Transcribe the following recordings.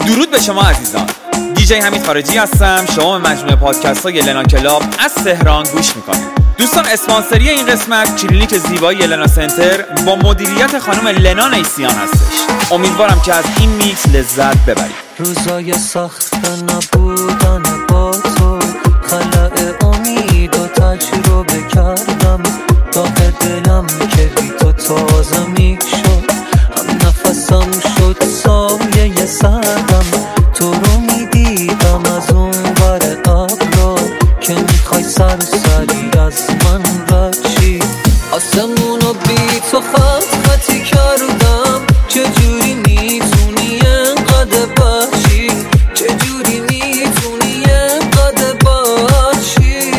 درود به شما عزیزان. دیجی حمید خارجی هستم. شما به مجموعه پادکست های لنا کلاب از تهران گوش میکنید. دوستان، اسپانسری این قسمت کلینیک زیبایی لنا سنتر با مدیریت خانم لنا نیسیان هستش. امیدوارم که از این میکس لذت ببرید. روزای سخت نبودن با تو، خلأ امید و تجربه کردم. داغ دلم که بی تو تازه میشد، هم نفسم شد سایه سردم. تو رو میدیدم از اون ور ابرا که میخوای سری از من رچی. آسمونو بی تو خطی کردم. چجوری میتونی انقدر بچی؟ چجوری میتونی انقدر بچی؟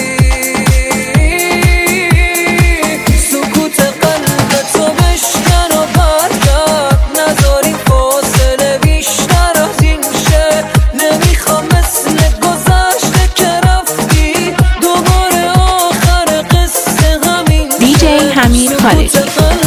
سکوت قلب تو بشکن و برگرد، نذاری فاصله بیشتر از این شه. نمیخوام مثل گذشته که رفتی دوباره آخر قصه همین شه. دیجی حمید خارجی.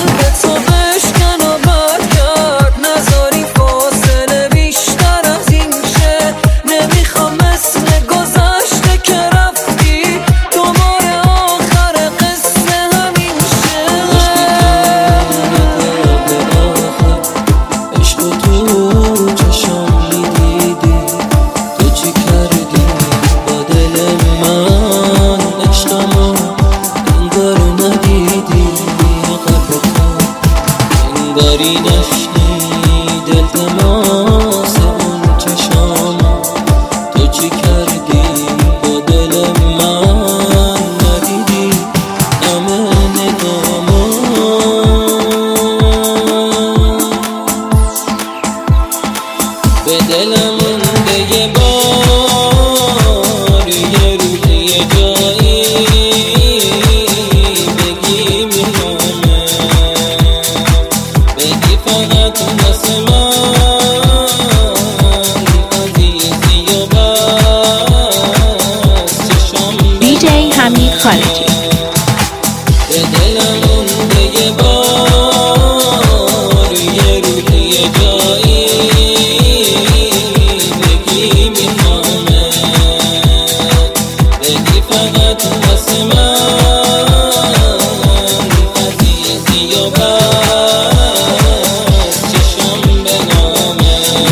داری نشنی دل تماس اون چشام، تو چی کردی با دل من؟ ندیدی همه نگامو. به دلم مونده یه بار، یه روز یه جایی بگی میخوامه، بگی فقط واسه من عزیزی و بس چشام. دیجی حمید خارجی. به دلم مونده یه بار، یه روز یه جایی بگی میخوامه، بگی فقط واسه من عزیزی و بس چشام به نامه.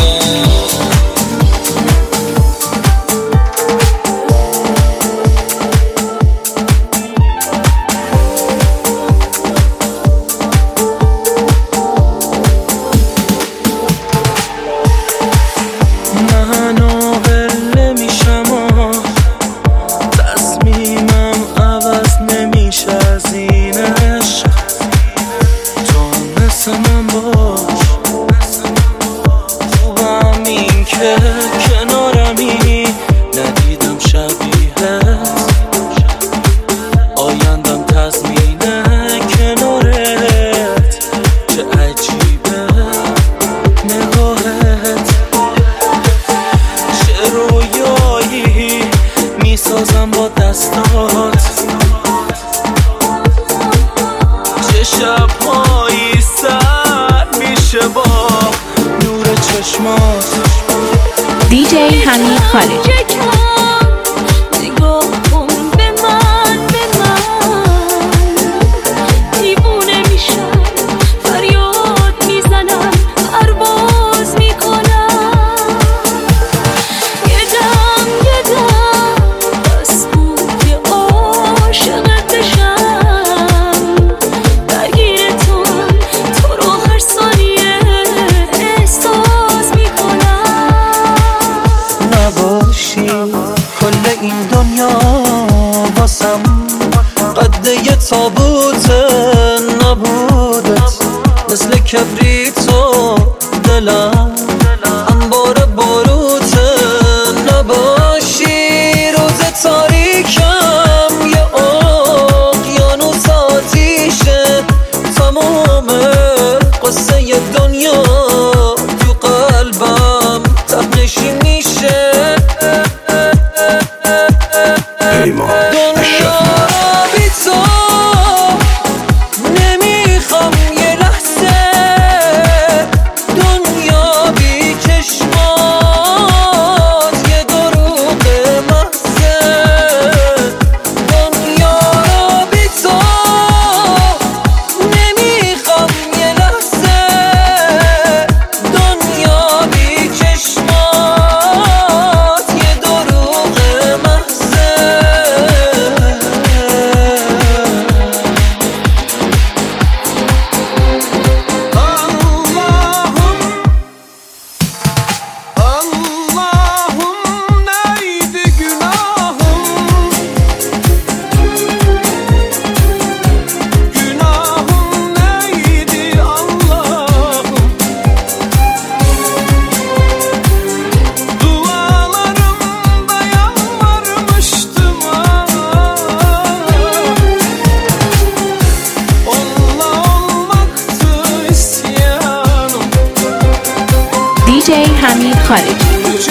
منو قله میشم و تصمیمم عوض نمیشه از این عشق. تو مثل من باش، خوبم این که کنارمی، ندیدم شبیهت. آیندم تضمینه کنارت، چه عجیبه نگاهت. چه رویایی میسازم با دستات، چه شبهایی سر میشه با نور چشمات. دیجی حمید خارجی. نگاه کن به من دیوونه میشم، فریاد میزنم، پرواز میکنم. یه دم بس بود که عاشقت بشم، درگیر تو رو هر ثانیه احساس میکنم. نباشی کل این دنیا واسم قد یه تابوت نبودت، مثل کبریتو دلم انبار باروت. نباشی روز تاریکم یه اقیانوس آتیشه، تمام قصه دنیا تو قلبم ته‌نشین میشه. دنیا بی تو نمیخوام یه لحظه، دنیا بی چشمات دیجی حمید خارجی.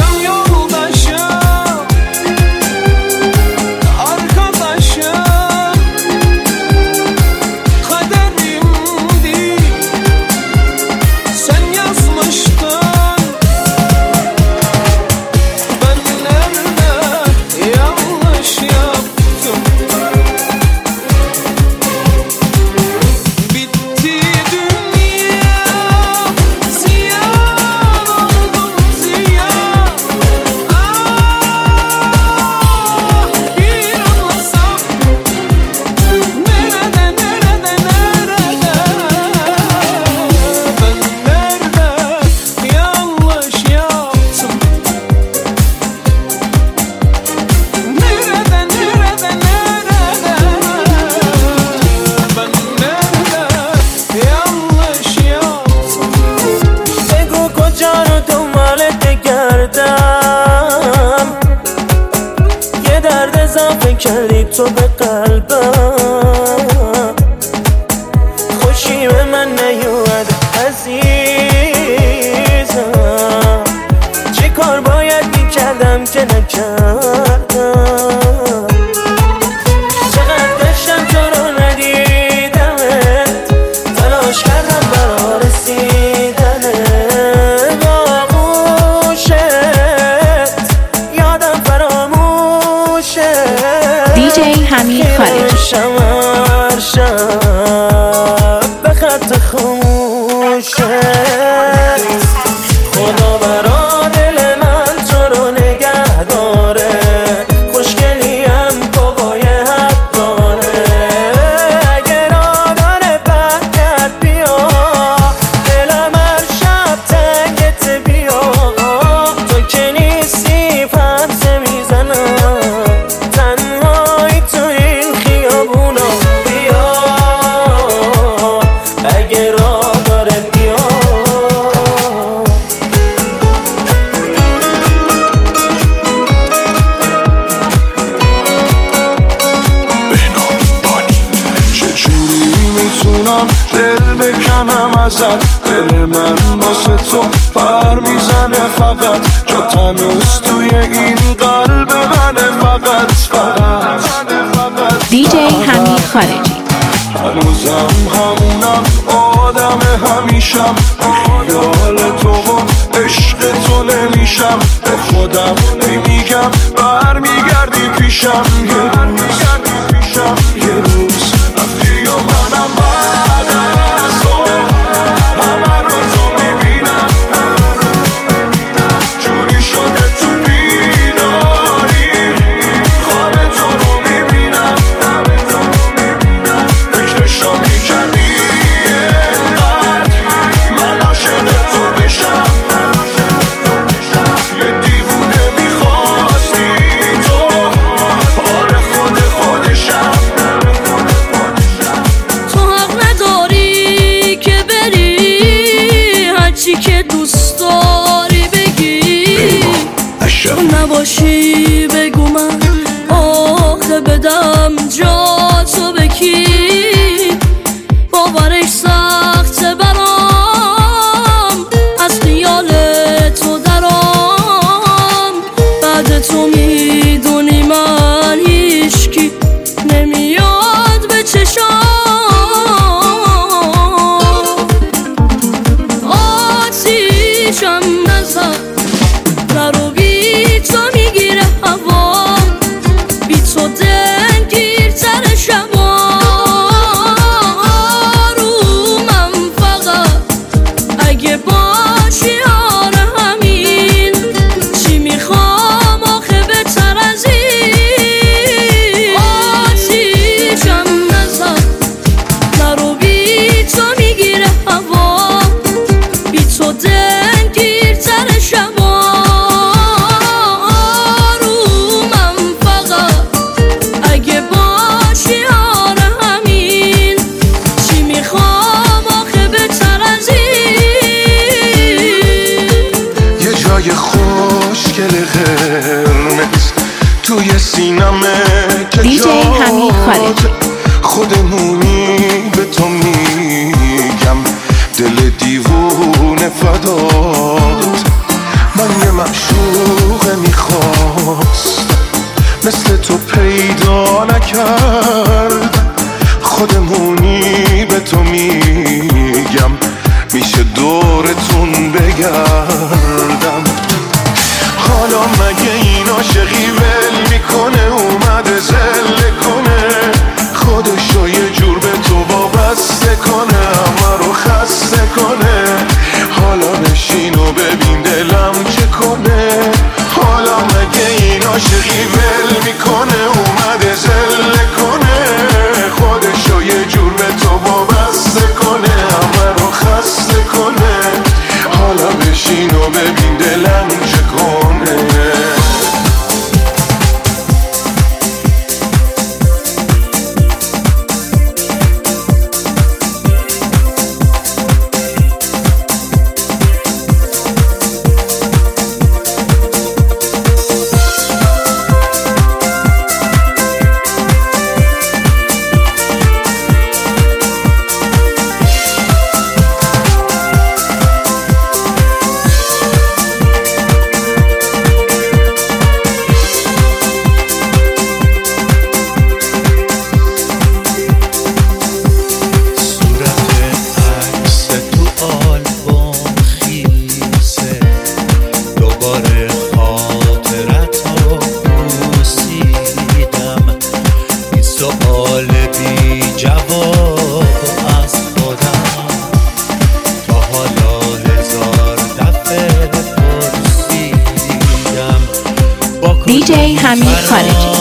کردی تو به قلبم، خوشی به من نیومد عزیزم، چه کار باید میکردم که نکردم، چقدر داشتم تو رو ندیدمت، تلاش کردم برا رسیدنت، باغوشت یادم فراموشت. دیجی حمید خارجی. شمر شب به خط خاموشت، خدا برا دل من تو رو نگه داره، خوشگلیم بابای حد داره، اگر آدار بهت بیا دلم هر شب تنگت بیا، تو که نیستی پرسه میزنم تنهایی تو این خیابونا، بیا اگه راه داره بیا. چجوری میتونم دل بکنم ازت، دل من واسه تو پر میزنه فقط، جا تنوز توی این قلب منه فقط. دیجی حمید خارجی. هنوزم همونم آدم همیشم، خیال تو و عشق تو نمیشم، به خودم میگم برمیگردی پیشم، یه روز رفتی و منم بعد از تو همه رو تو میبینم، جوری شده تو بیداری خواب تو رو میبینم، فکرشو میکردی اینقدر من عاشق تو بشم، یه دیوونه میخواستی تو، آره خودشم. تو حق نداری که بری، هرچی که دوست داری بگی، تو نباشی بگو من آخه بدم جا تو بکی، باورش سخته برام از خیال تو درام، بعد تو میدونی من هیچکی نمیاد به چشام، آتیشم نزد نرو بی تو میگیره هوا، بی تو دلگیرتر شبا، آرومم فقط اگه باشی آره همین، چی میخوام آخه بهتر از این، آتیشم نزد نرو بی تو میگیره هوا، بی تو دلگیرتر شبا، آرومم فقط اگه باشی آره همین، چی میخوام آخه بهتر از این. یه جای خوشگل قرمز توی سینمه که دیجی حمید خارجی. خودمونی به تو میگم، دل دیوونه فدات، معشوق میخواست مثل تو پیدا نکرد، خودمونی به تو میگم میشه دورتون بگردم. حالا مگه این عاشقی ول میکنه اومده زله کنه، خودشو یه جور به تو وابسته کنه، همه رو خسته کنه. حالا بشین و ببین دلم چه کنه. حالا مگه این عاشقی ول میکنه اومده زله کنه، خودشو یه جور به تو وابسته کنه، همه رو خسته کنه. حالا بشین و ببین دلم چه کنه. DJ حمید خارجی.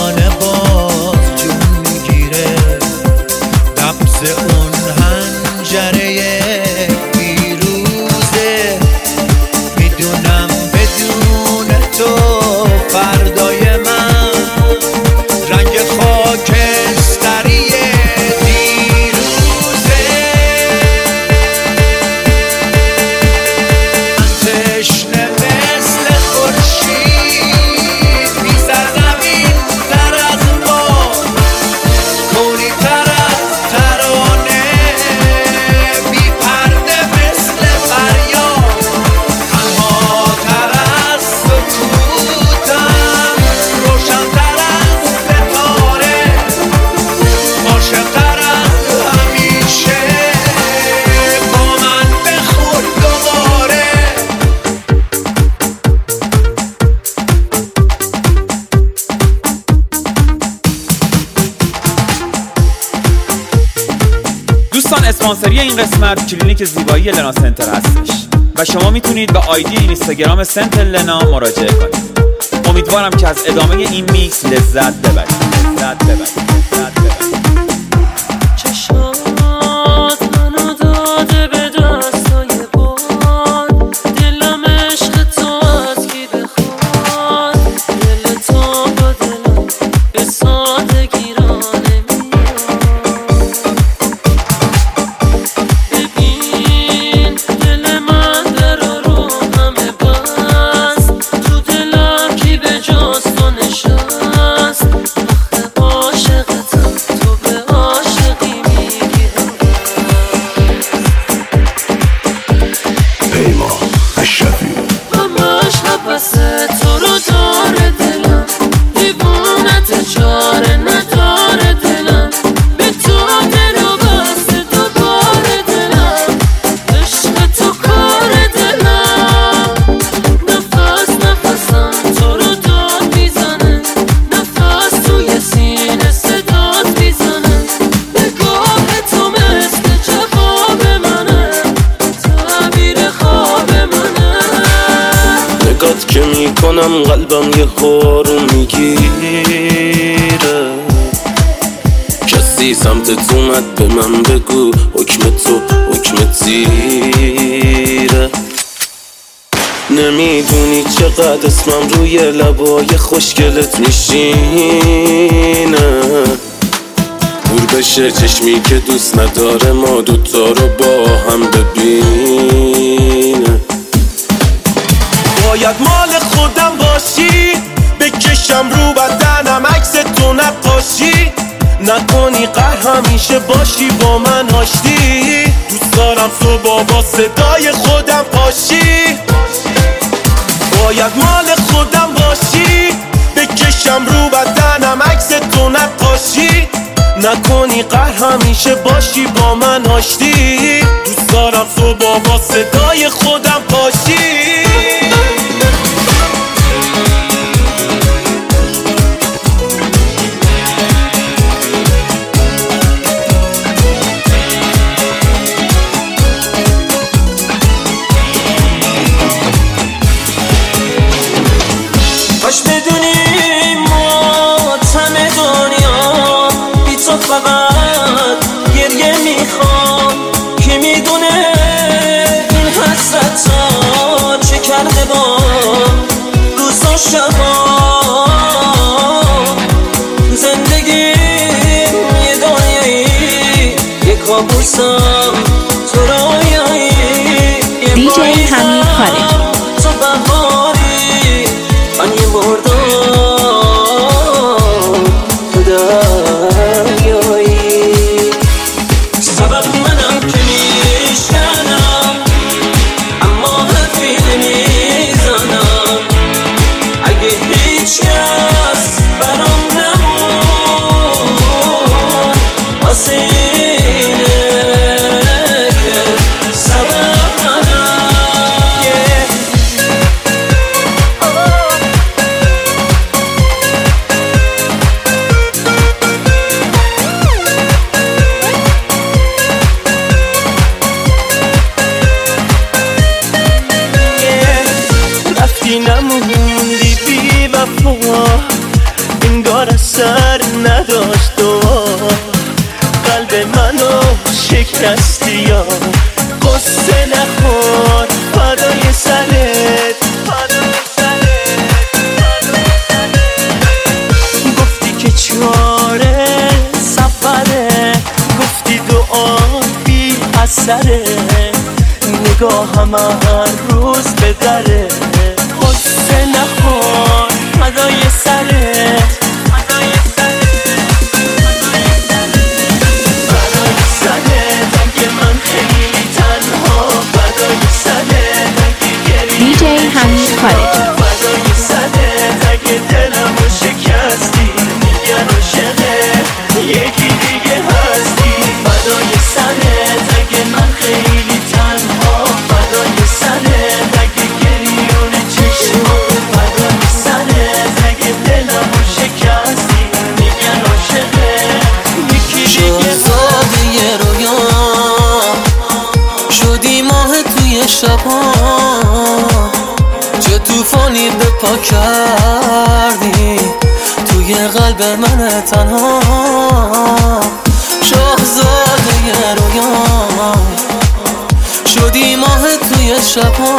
اسپانسری این قسمت کلینیک زیبایی لنا سنتر هستش و شما میتونید به آیدی اینستاگرام سنتر لنا مراجعه کنید. امیدوارم که از ادامه این میکس لذت ببرید. کنم قلبم یه خورو میگیره، کسی سمتت اومد به من بگو حکم تو حکم تیره. نمیدونی چقدر اسمم روی لبای خوشگلت میشینه، نور بشه چشمی که دوست نداره ما دوتا رو با هم ببینه. باید مال خودم باشی، بکشم رو بدنم عکس تو نقاشی، نکنی قهر همیشه باشی با من آشتی. دوست دارم تو با صدای خودم پاشی. باید باید مال خودم باشی، بکشم رو بدنم عکس تو نقاشی، نکنی قهر همیشه باشی با من آشتی، دوست دارم تو با صدای خودم پاشی. کاش بدونی ماتم دنیا بی تو فقط گریه میخوام، که میدونه این حسرت ها چه کرده با روز و شبا. زندگیم یه دنیایی، یه کابوسم تو رویایی، دی جی حمید خارجی. تو بهاری من یه مردم تو دریایی، سبب منم که میشکنم اما حرفی نمیزنم، اگه هیچ کس برام نمون واسه اینه که سبب منم. رفتی نموندی بی وفا، انگار اثر نداشت دعا، قلب منو شکستی یا قصه نخور فدای سرت، گفتی که چاره سفره، گفتی دعا بی اثره، نگاهم هر روز به دره، قصه نخور فدای سرت، برای سرت اگه من خیلی تنها، فدای سرت اگه گریه دی جی حمید خارجی. فدای سرت اگه دلمو شکستی، میگن عاشقه یکی دیگه هستی، فدای سرت اگه من خیلی تنها، فدای سرت اگه گریون چشمام، فدای سرت اگه دلمو شکستی، میگن عاشقه یکی دیگه. شاهزاده رویا شدی ماه توی شبا، چه توفانی به پا کردی توی قلب من تنها. شاهزاده رویا شدی ماه توی شبا،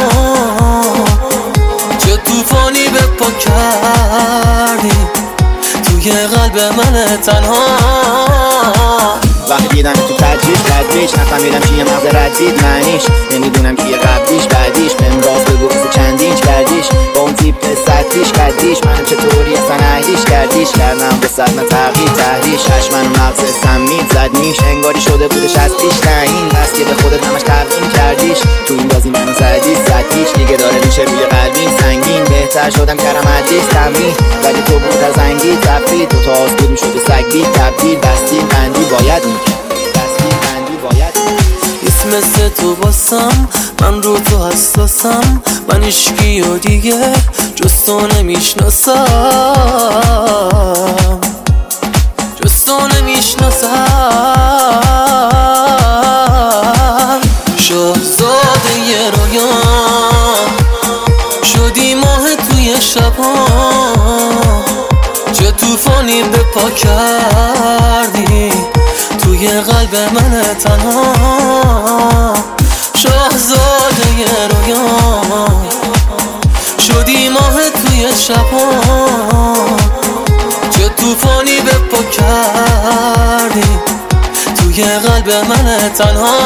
چه توفانی به پا کردی توی قلب من تنها. وقتی دیدم تو تدریج نفهمیدم چیه مغز ردید معنیش، نمیدونم کیه قبلیش بعدیش، بهم راز بگو چندینچ کردیش، با اون تیپ سطحیش قدیش، منو چطوری اصلا اهلیش کردیش، کردم به صدمه تغییر تحریش، هش منو مغز سمید زد نیش، انگاری شده بودش از پیش تعیین، بس که به خودت همش تبیین کردیش، تو این بازی منو زدیش زدیش، دیگه داره میشه روی قلبین سنگین، بهتر شدم کردم عدیش تمرین، ولی تو بود از انگی تفرید، تو تا آسود میشده سگ بید تبدیل، بستین بندی باید مثل تو باسم، من رو تو حساسم، من عشقی و دیگه جز تو نمیشناسم، جز تو نمیشناسم. شاهزاده رویا شدی ماه توی شبا، چه توفانی به پا کردی توی قلب من تنها. شاهزاده رویا شدی ماه توی شبا، چه توفانی به پا کردی توی قلب من تنها.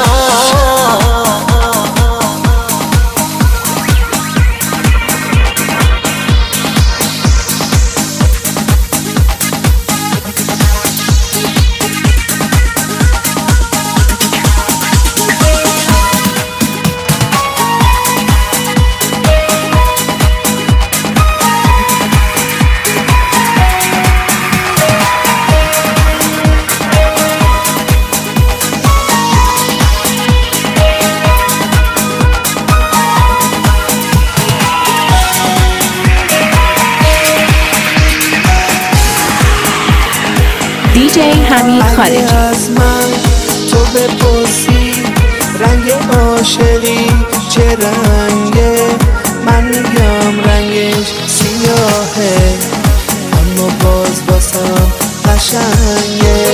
حمید خارجی. از من تو بپرسی رنگ عاشقی چه رنگه، من میگم رنگش سیاهه، اما باز باسم قشنگه.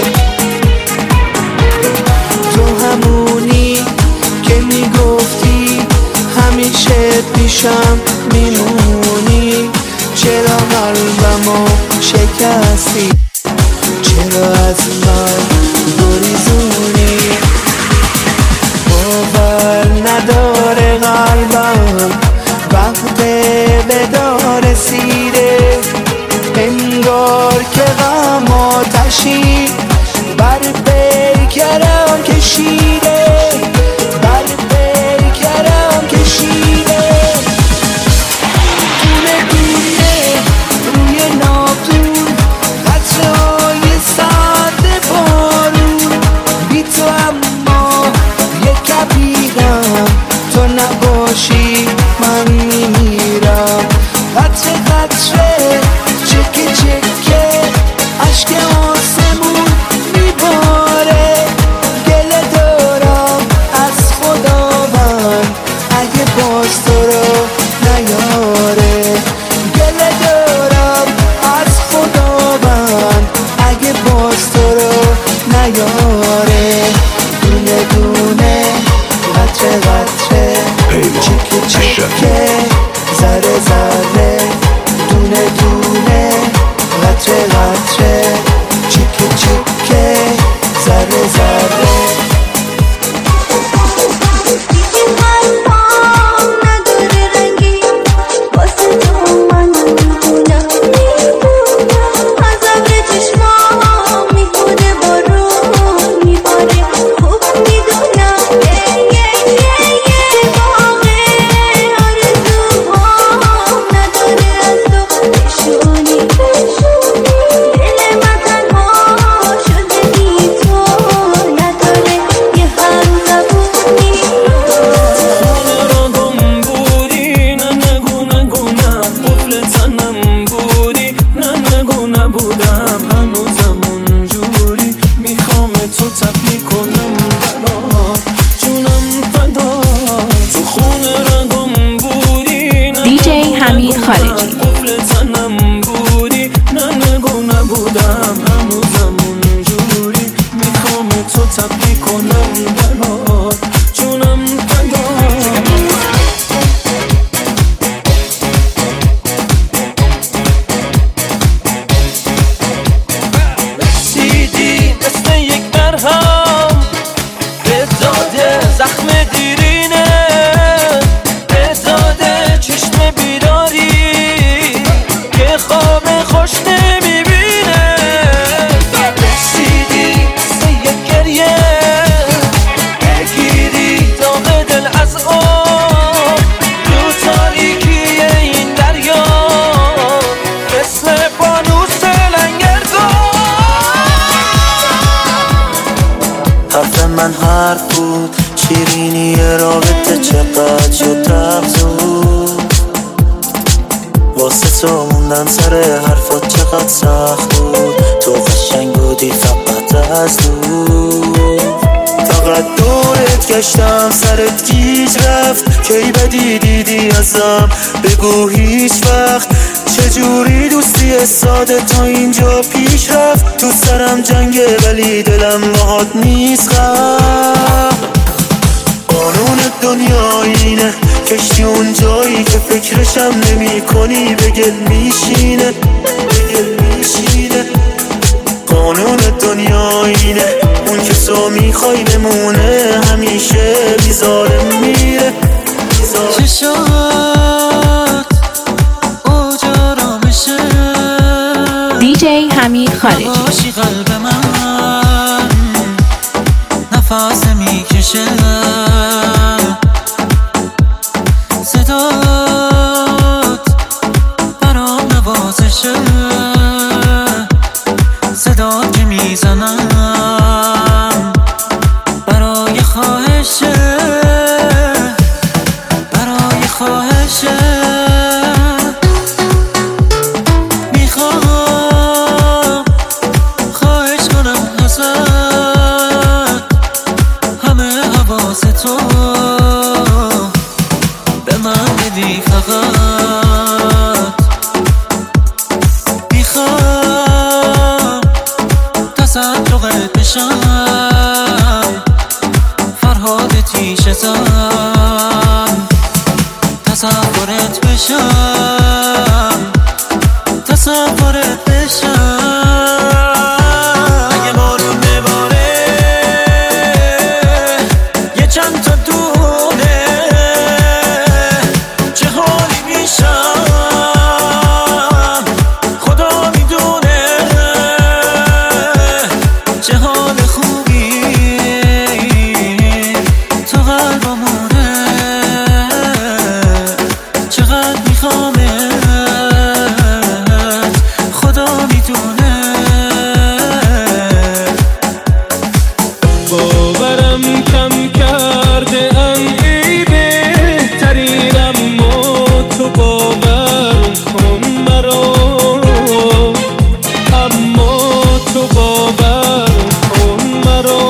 تو همونی که میگفتی همیشه پیشم میمونی، چرا قلبمو شکستی، چرا از من گریزونی؟ باور نداره قلبم وقت بدار رسیده، انگار که غم آتشی بر پیکرم کشیده، بر پیکرم کشیده. دونه دونه روی ناخن قطره‌های سرد بارون، بی تو اما یک کبیرم، تو نباشی من میمیرم. قطره قطره چکه چکه عشق آسمون میباره، گله دارم از خداوند اگه باز تو رو نیاره، گله دارم از خداوند اگه باز تو رو نیاره. دونه دونه قطره قطره چکه چکه ذره ذره، دونه دونه قطره قطره چکه چکه ذره ذره. من حرف بود، شیرینی رابطه چقدر شد افزود، واسه تو موندن سر حرفات چقدر سخت بود، تو قشنگ بودی فقط از دور، فقط دورت گشتم سرت گیج رفت، کی بدی دیدی ازم بگو هیچ وقت، چجوری دوستی ساده تا اینجا پیش رفت، تو سرم جنگه ولی دلم باهات نیست غم. قانون دنیا اینه، کشتی اون جایی که فکرشم نمی کنی به گل میشینه، به گل میشینه. قانون دنیا اینه، اون که تو میخوای بمونه همیشه بیزاره میره، بیزاره. دیجی حمید خارجی. قلب من نفس میکشه، صدات برام نوازشه، صدات که میزنم برای خواهشه، برای خواهشه. من بدی فقط میخوام تصدقت بشم فرهاد تیشه زن تصورت بشم تصورت بشم اگه بارون بباره یه چند تا دونه چه حالی میشم خدا میدونه چه حال خوبی تو قلبمونه چقدر میخوامت خدا میدونه باورم کم کرده ام ای بهترین اما تو باور کن مرا اما تو باور کن مرا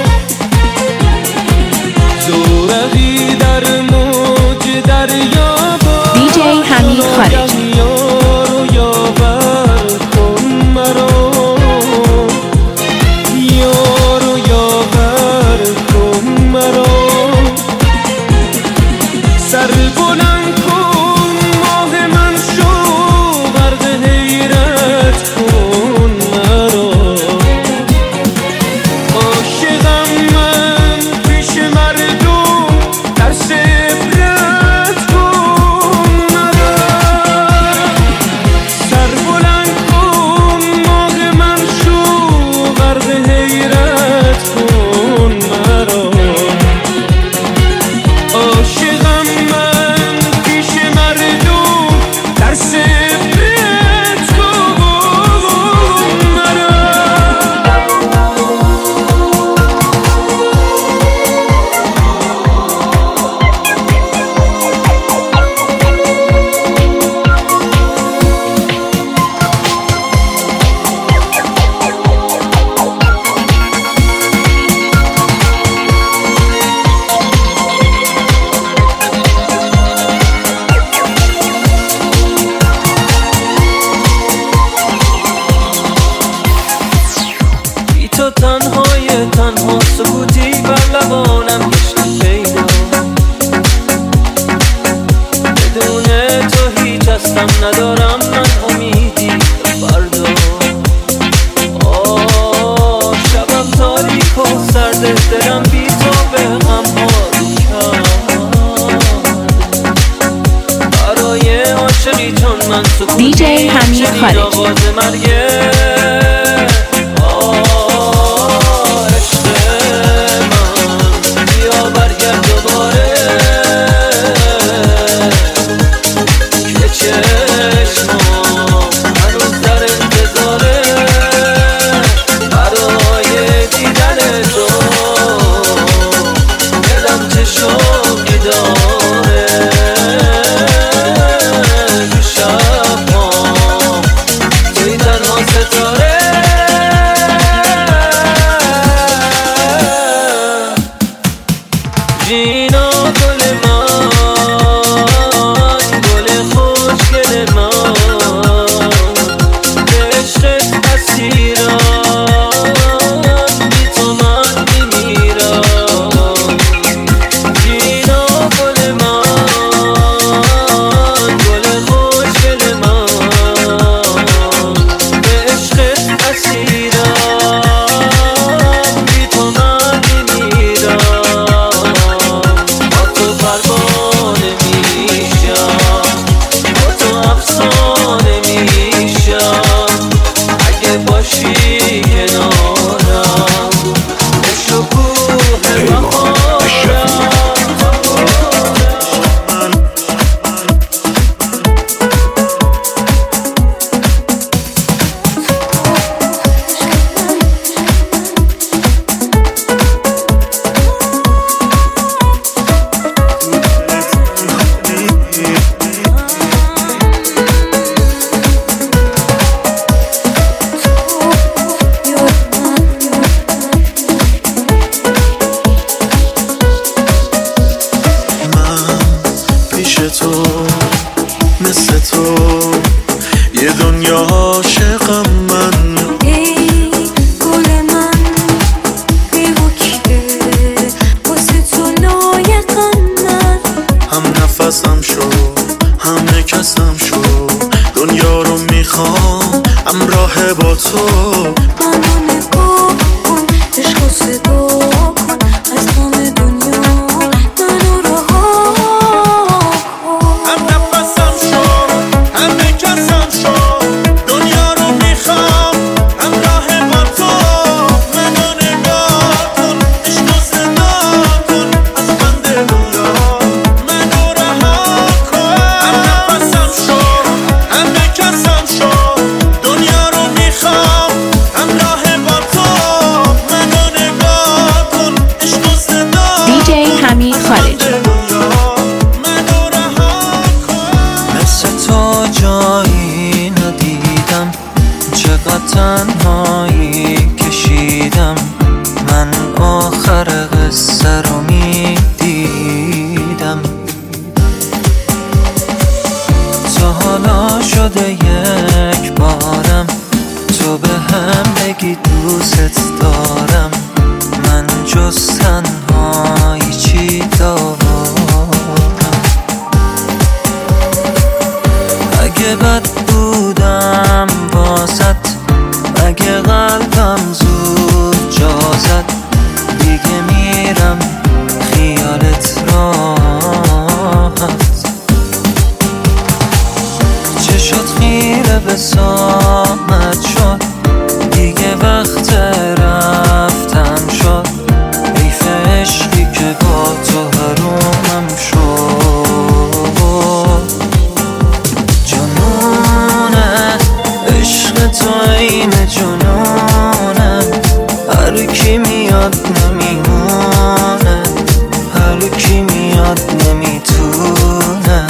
زورقی در موج دریا DJ حمید خارجی یارو یاور کن مرا یارو یاور کن مرا سر بلند کن ماه من شو غرق حیرت کن مرا عاشقم من پیش مردم در سفرت کن مرا سر بلند کن ماه من شو غرق حیرت کن مرا عاشقم من پیش مردم در سفرت کن مرا بی تو تنهای تنها سکوتی بر لبانم گشت پیدا بدون تو هیچ هستم ندارم من امیدی به فردا شبم تاریک و سرده دلم بی تو به غم حالی کرد برای عاشقی چون من سکوتی DJ حمید چنین خارجی. آغاز مرگه عشق من بیا برگرد دوباره که چشمام هنوز در انتظاره برای دیدن تو دلم چه شوقی داره تو شب‌ها توی تنها ستاره تو مثل تو یه دنیا عاشقم من. ای گل من بی‌وکیه واسه تو لایقم من. هم نفسم شو همه کسم شو دنیا رو میخوام همراه با تو. منو نگاه کن عشق و صدا کن از غم دنیا منو رها کن. هم نفسم شو همه کسم شو دنیا رو میخوام همراه با تو. منو نگاه کن عشق و صدا کن از بند دنیا منو رها کن. هم نفسم شو همه کسم شو دنیا رو میخوام همراه با تو. منو نگاه کن عشق و صدا DJ حمید خارجی. مثل تو جایی ندیدم چقدر تنهایی کشیدم من آخر قصه رو میدیدم. تا حالا شده یک بارم تو به هم بگی دوست دارم من جز تنهایی چی دارم. اگه بد بودم باست اگه قلبم زود جا زد دیگه میرم خیالت راحت. چشات خیره به سامت شد دیگه وقت رفتن شد. حیف عشقی که با تو حرومم شد. جنونه عشق تو این جنونه هر کی میاد نمیمونه هر کی میاد نمیتونه.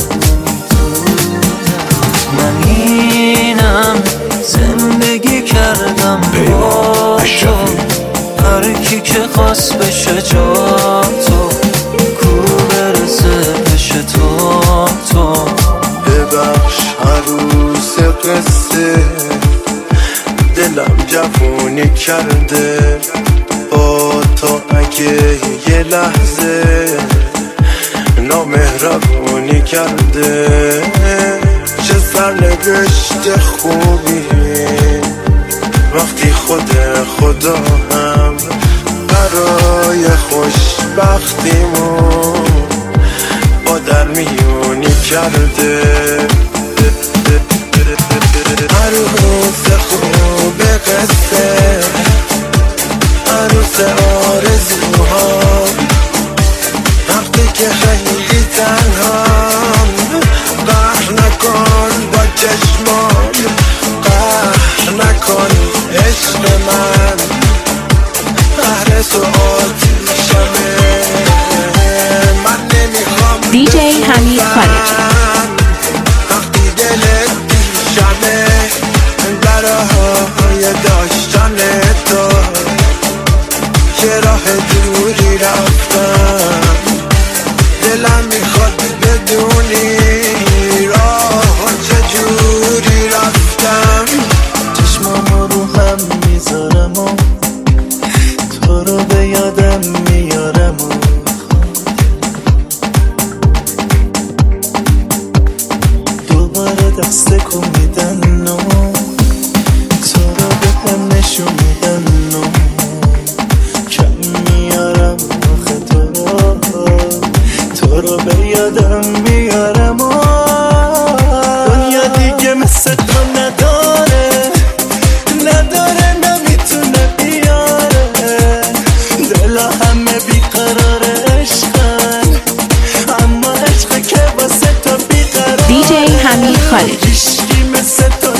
من اینم زندگی کردم با تو هر کی که خواست بشه جا تو کو برسه بشه تو. ببخش عروس قصه دلم جوونی کرده با تو اگه یه لحظه نامهربونی کرده. چه سرنوشت خوبی وقتی خود خدا هم برای خوشبختیمون با در میونی کرده. عروس خوب قصه عروس آرزوها وقتی که خیلی تنهام قهر نکن با چشمان قهر نکن عشق من قهر تو آتیشمه من نمیخوام DJ حمید خارجی. وقتی دلت پیشمه برای داشتن تو که راه دوری رفتم. دلم میخواد بدونی راه چجوری رفتم. چشمامو رو هم میذارم و تو رو به یادم میارم و دوباره دست کن میدن و تو رو به هم نشون میدن و کم میارم آخه تو رو به یادم میارم و دنیا دیگه مثل تو نداره نمیتونه بیاره. دلا همه بیقرار عشقن اما عشق که واسه تو بیقراره. DJ حمید خارجی. هیچکی مثل تو